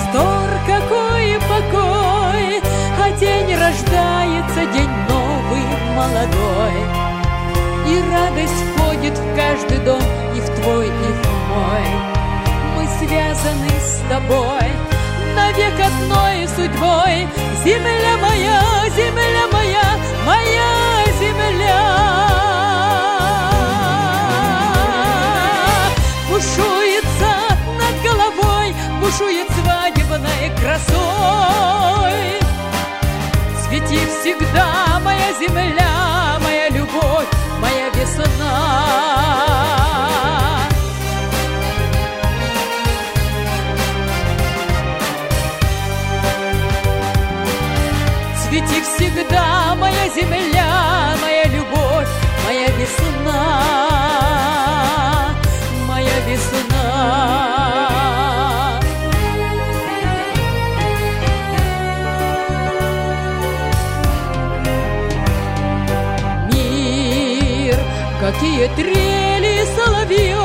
Простор какой и покой, а день рождается, день новый, молодой. И радость входит в каждый дом, и в твой, и в мой. Мы связаны с тобой навек одной судьбой. Земля моя, моя земля. Бушует сад над головой, бушует свадебной красой. Цвети всегда, моя земля, моя любовь, моя весна. Цвети всегда, моя земля, моя любовь, моя весна, моя весна. Какие трели соловьев,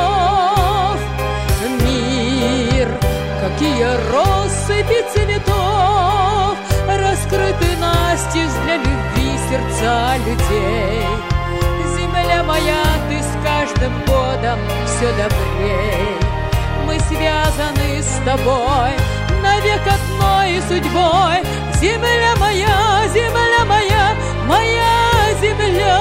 мир, какие россыпи цветов, раскрыты настежь для любви сердца людей. Земля моя, ты с каждым годом все добрей. Мы связаны с тобой навек одной судьбой. Земля моя, моя земля.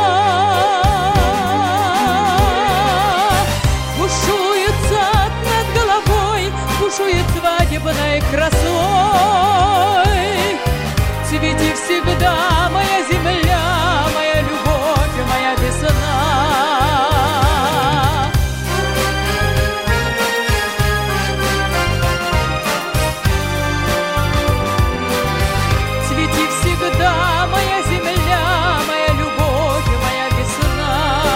Бушует сад над головой, бушует свадебной красой. Цвети всегда, моя земля, моя любовь, моя весна. Цвети всегда, моя земля, моя любовь, моя весна,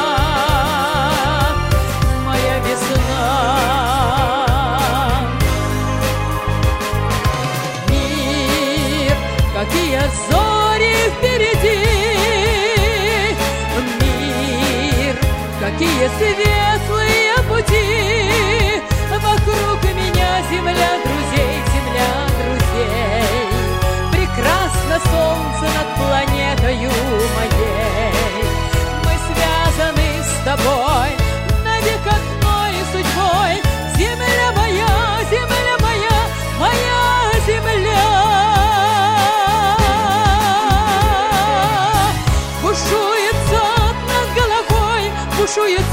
моя весна. Мир, какие зори впереди, мир, какие светлые пути. Вокруг меня земля друзей, земля друзей. Прекрасно солнце над планетою моей. Мы связаны с тобой навек одной судьбой. Земля моя, моя земля. Бушует сад над головой, бушует